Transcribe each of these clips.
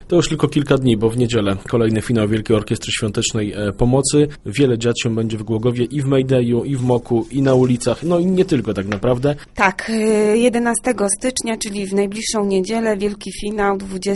To już tylko kilka dni, bo w niedzielę kolejny finał Wielkiej Orkiestry Świątecznej Pomocy. Wiele dziać się będzie w Głogowie i w Maydayu, i w Moku, i na ulicach, no i nie tylko tak naprawdę. Tak, 11 stycznia, czyli w najbliższą niedzielę, wielki finał,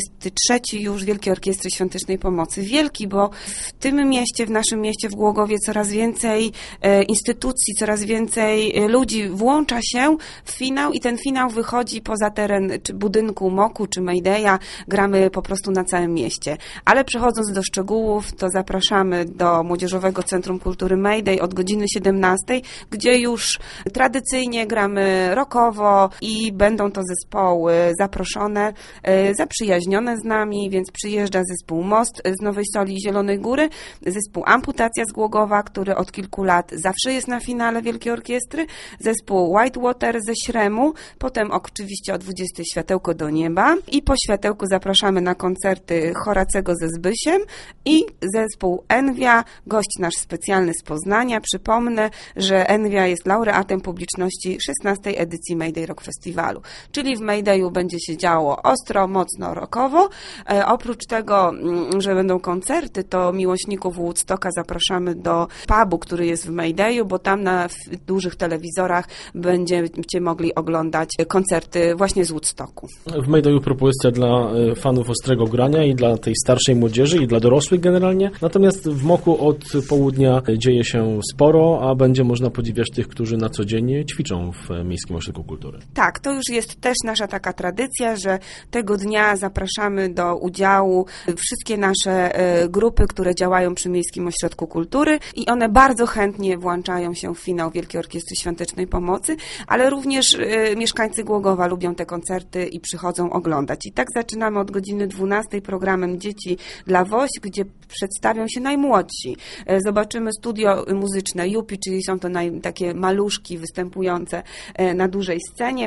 23 już Wielkiej Orkiestry Świątecznej Pomocy. Wielki, bo w tym mieście, w naszym mieście, w Głogowie coraz więcej instytucji, coraz więcej ludzi włącza się w finał i ten finał wychodzi poza teren czy budynku Moku, czy Maydaya. Gramy po prostu na całym mieście. Ale przechodząc do szczegółów, to zapraszamy do Młodzieżowego Centrum Kultury Mayday od godziny 17, gdzie już tradycyjnie gramy rockowo i będą to zespoły zaproszone, zaprzyjaźnione z nami, więc przyjeżdża zespół Most z Nowej Soli i Zielonej Góry, zespół Amputacja z Głogowa, który od kilku lat zawsze jest na finale Wielkiej Orkiestry, zespół Whitewater ze Śremu, potem oczywiście o 20 Światełko do Nieba i po Światełku zapraszamy na koncerty Horacego ze Zbysiem i zespół Envia, gość nasz specjalny z Poznania. Przypomnę, że Envia jest laureatem publiczności 16. edycji Mayday Rock Festiwalu, czyli w Maydayu będzie się działo ostro, mocno rockowo. Oprócz tego, że będą koncerty, to miłośników Woodstocka zapraszamy do pubu, który jest w Maydayu, bo tam na dużych telewizorach będziecie mogli oglądać koncerty właśnie z Woodstocku. W Maydayu propozycja dla fanów ostrego grania i dla tej starszej młodzieży i dla dorosłych generalnie. Natomiast w Moku od południa dzieje się sporo, a będzie można podziwiać tych, którzy na co dzień ćwiczą w Miejskim Ośrodku Kultury. Tak, to już jest też nasza taka tradycja, że tego dnia zapraszamy do udziału wszystkie nasze grupy, które działają przy Miejskim Ośrodku Kultury i one bardzo chętnie włączają się w finał Wielkiej Orkiestry Świątecznej Pomocy, ale również mieszkańcy Głogowa lubią te koncerty i przychodzą oglądać. I tak zaczynamy od godziny 12 programem Dzieci dla WOŚ, gdzie przedstawią się najmłodsi. Zobaczymy studio muzyczne Jupi, czyli są to takie maluszki występujące na dużej scenie,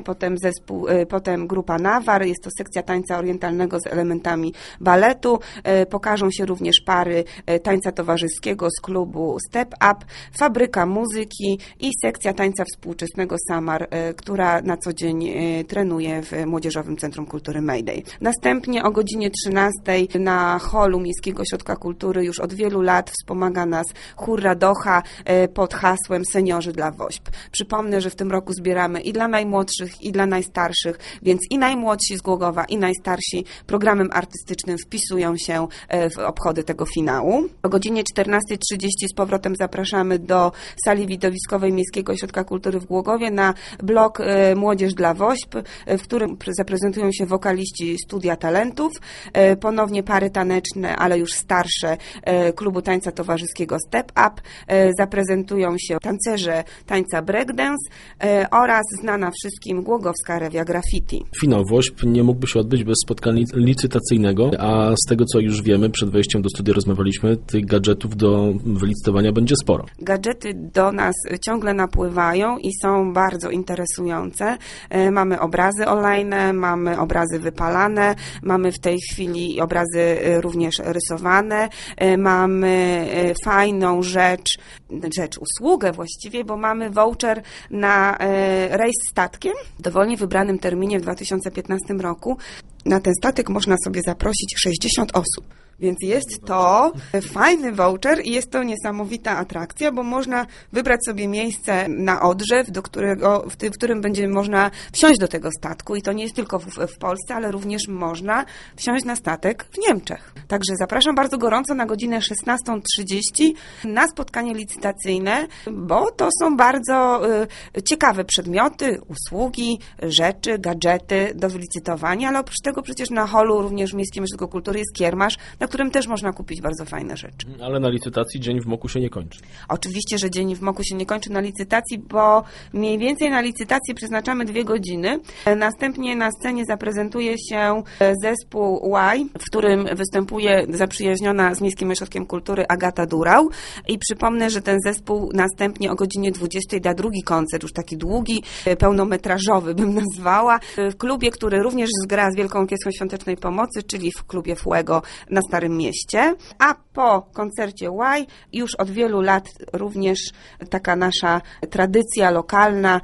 potem grupa Nawar, jest to sekcja tańca orientalnego z elementami baletu, pokażą się również pary tańca towarzyskiego z klubu Step Up, Fabryka Muzyki i sekcja tańca współczesnego Samar, która na co dzień trenuje w Młodzieżowym Centrum Kultury Mayday. Następnie o godzinie 13 na holu Miejskiego Ośrodka Kultury już od wielu lat wspomaga nas chór Radocha pod hasłem Seniorzy dla WOŚP. Przypomnę, że w tym roku zbieramy i dla najmłodszych, i dla najstarszych, więc i najmłodsi z Głogowa, i najstarsi programem artystycznym wpisują się w obchody tego finału. O godzinie 14:30 z powrotem zapraszamy do sali widowiskowej Miejskiego Ośrodka Kultury w Głogowie na blok Młodzież dla WOŚP, w którym zaprezentują się wokaliści Studia Talentów, ponownie pary taneczne, ale już starsze klubu tańca towarzyskiego Step Up, zaprezentują się tancerze tańca breakdance oraz znana wszystkim głogowska rewia graffiti. Finał WOŚP nie mógłby się odbyć bez spotkania licytacyjnego, a z tego co już wiemy, przed wejściem do studia rozmawialiśmy, tych gadżetów do wylicytowania będzie sporo. Gadżety do nas ciągle napływają i są bardzo interesujące. Mamy obrazy olejne, mamy obrazy wypalane, mamy w tej chwili obrazy również rysowane, mamy fajną usługę właściwie, bo mamy voucher na rejs statkiem w dowolnie wybranym terminie w 2015 roku. Na ten statek można sobie zaprosić 60 osób. Więc jest to fajny voucher i jest to niesamowita atrakcja, bo można wybrać sobie miejsce na Odrze, w którym będzie można wsiąść do tego statku i to nie jest tylko w Polsce, ale również można wsiąść na statek w Niemczech. Także zapraszam bardzo gorąco na godzinę 16:30 na spotkanie licytacyjne, bo to są bardzo ciekawe przedmioty, usługi, rzeczy, gadżety do wylicytowania, ale oprócz tego przecież na holu również w Miejskim Ośrodku Kultury jest kiermasz, na którym też można kupić bardzo fajne rzeczy. Ale na licytacji dzień w Moku się nie kończy. Oczywiście, że dzień w Moku się nie kończy na licytacji, bo mniej więcej na licytację przeznaczamy 2 godziny. Następnie na scenie zaprezentuje się zespół Y, w którym występuje zaprzyjaźniona z Miejskim Ośrodkiem Kultury Agata Durał. I przypomnę, że ten zespół następnie o godzinie 20 da drugi koncert, już taki długi, pełnometrażowy bym nazwała, w klubie, który również gra z wielką Orkiestrą Świątecznej Pomocy, czyli w klubie Fuego na Starym Mieście. A po koncercie Y już od wielu lat również taka nasza tradycja lokalna,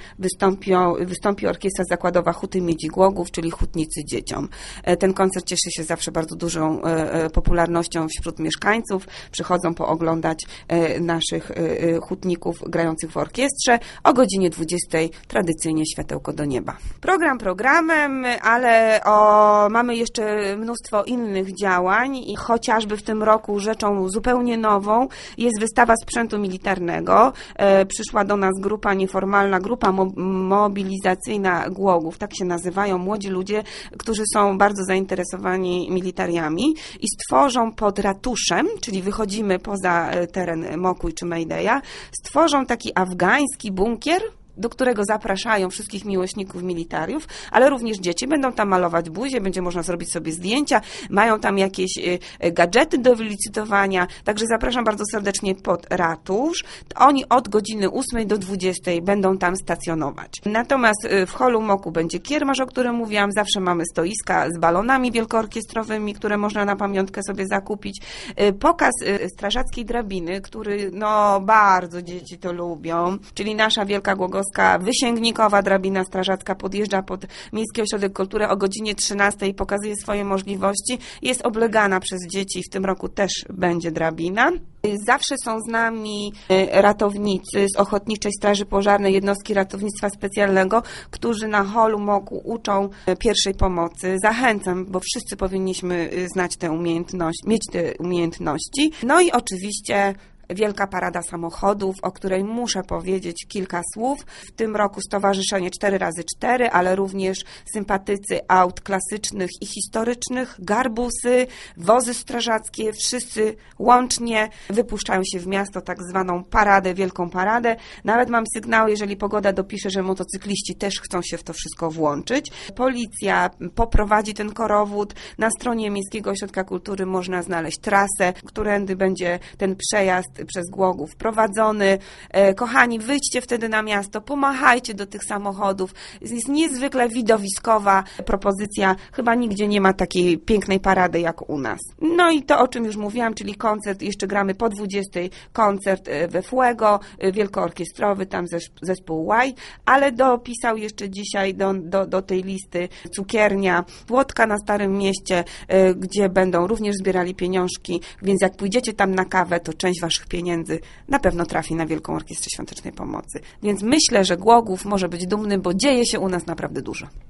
wystąpi Orkiestra Zakładowa Huty Miedzi Głogów, czyli Hutnicy Dzieciom. Ten koncert cieszy się zawsze bardzo dużą popularnością wśród mieszkańców. Przychodzą pooglądać naszych hutników grających w orkiestrze. O godzinie 20 tradycyjnie światełko do nieba. Program programem, ale mamy jeszcze mnóstwo innych działań i chociażby w tym roku rzeczą zupełnie nową jest wystawa sprzętu militarnego. Przyszła do nas nieformalna grupa mobilizacyjna Głogów, tak się nazywają młodzi ludzie, którzy są bardzo zainteresowani militariami i stworzą pod ratuszem, czyli wychodzimy poza teren Mokuj czy Maydeya, stworzą taki afgański bunkier, do którego zapraszają wszystkich miłośników militariów, ale również dzieci. Będą tam malować buzię, będzie można zrobić sobie zdjęcia, mają tam jakieś gadżety do wylicytowania, także zapraszam bardzo serdecznie pod ratusz. Oni od godziny 8 do 20 będą tam stacjonować. Natomiast w holu Moku będzie kiermasz, o którym mówiłam, zawsze mamy stoiska z balonami wielkoorkiestrowymi, które można na pamiątkę sobie zakupić. Pokaz strażackiej drabiny, który bardzo dzieci to lubią, czyli nasza Wielka Głogowska wysięgnikowa drabina strażacka podjeżdża pod Miejski Ośrodek Kultury o godzinie 13 i pokazuje swoje możliwości. Jest oblegana przez dzieci i w tym roku też będzie drabina. Zawsze są z nami ratownicy z Ochotniczej Straży Pożarnej Jednostki Ratownictwa Specjalnego, którzy na holu Moku uczą pierwszej pomocy. Zachęcam, bo wszyscy powinniśmy znać tę umiejętność, mieć te umiejętności. No i oczywiście Wielka Parada Samochodów, o której muszę powiedzieć kilka słów. W tym roku Stowarzyszenie 4x4, ale również sympatycy aut klasycznych i historycznych, garbusy, wozy strażackie, wszyscy łącznie wypuszczają się w miasto, tak zwaną paradę, Wielką Paradę. Nawet mam sygnał, jeżeli pogoda dopisze, że motocykliści też chcą się w to wszystko włączyć. Policja poprowadzi ten korowód. Na stronie Miejskiego Ośrodka Kultury można znaleźć trasę, którędy będzie ten przejazd przez Głogów prowadzony. Kochani, wyjdźcie wtedy na miasto, pomachajcie do tych samochodów. Jest niezwykle widowiskowa propozycja. Chyba nigdzie nie ma takiej pięknej parady jak u nas. No i to, o czym już mówiłam, czyli koncert, jeszcze gramy po 20, koncert we Fuego, wielkoorkiestrowy, tam zespół Y, ale dopisał jeszcze dzisiaj do tej listy Cukiernia Płotka na Starym Mieście, gdzie będą również zbierali pieniążki, więc jak pójdziecie tam na kawę, to część waszych pieniędzy na pewno trafi na Wielką Orkiestrę Świątecznej Pomocy. Więc myślę, że Głogów może być dumny, bo dzieje się u nas naprawdę dużo.